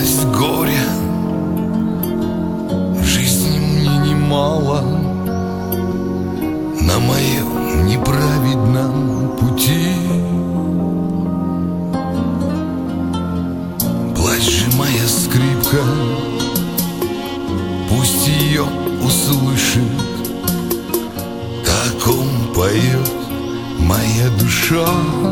Малость горя в жизни мне немало на моем неправедном пути. Плачь же, моя скрипка, пусть ее услышит, о ком поет моя душа.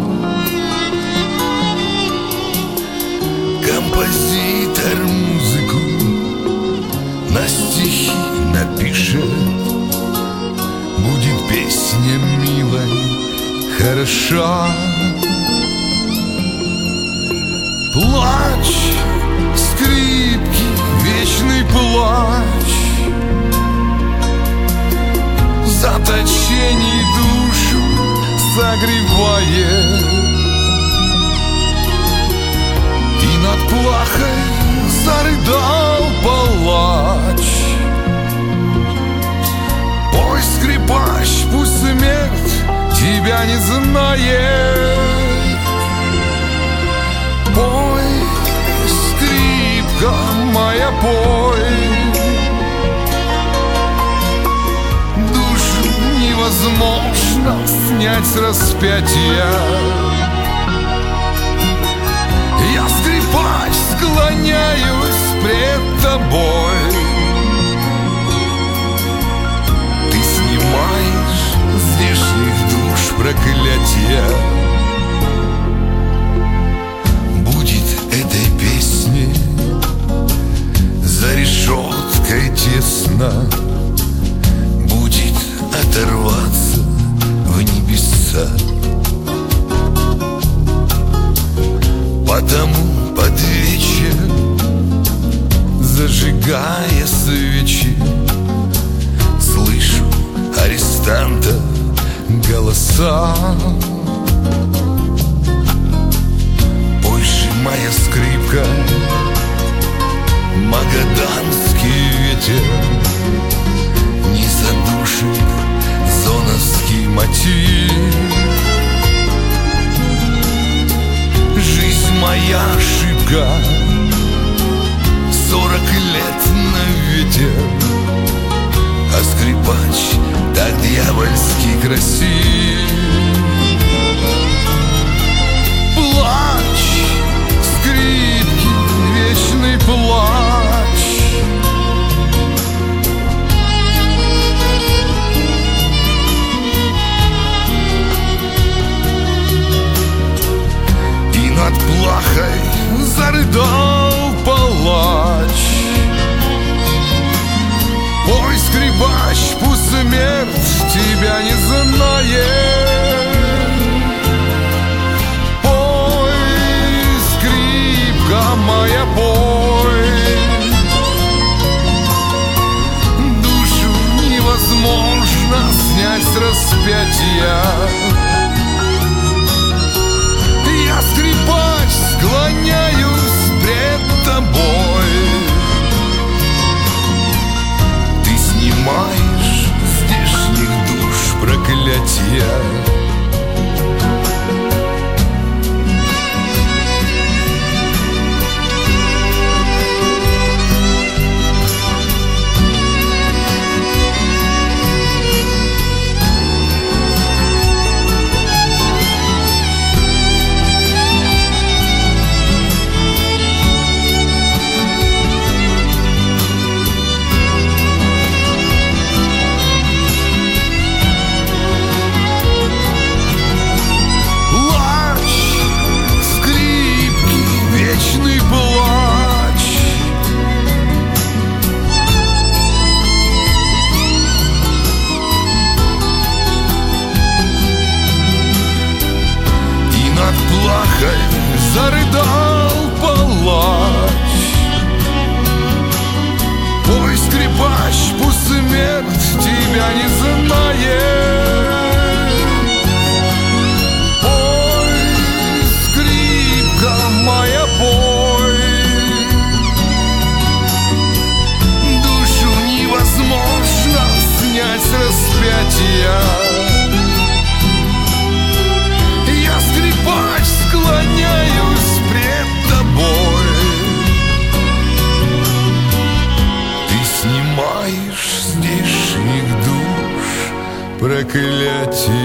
Композитор музыку на стихи напишет, будет песня милой, хороша. Плач, скрипки, вечный плач, заточение душу согревает, и над плахой зарыдал палач. Пой, скрипач, пусть смерть тебя не знает. Пой, скрипка моя, пой, душу невозможно снять с распятия. Я, скрипач, склоняюсь пред тобой. Ты снимаешь здешних душ проклятия. Будет этой песне за решеткой тесно, будет оторваться в небеса. Потому под вечер, зажигая свечи, слышу арестантов голоса. Пой же, моя скрипка, магаданский ветер не задушит зоновский мотив. Жизнь моя ошибка, 40 лет на ветер, а скрипач так дьявольски красив. Плачь, скрипки, вечный плач, и над плахой зарыдал палач. Пой, скрипач, пусть смерть тебя не знает. Пой, скрипка моя, пой, душу невозможно снять с распятия. Я, скрипач, склоняюсь пред тобой. Ты снимаешь здешних душ проклятия. проклятия.